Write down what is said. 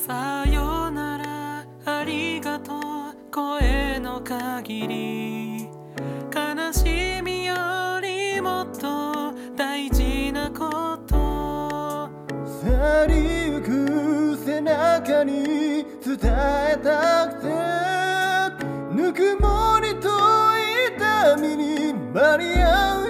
さよならありがとう声の限り悲しみよりもっと大事なこと去りゆく背中に伝えたくてぬくもりと痛みに間に合う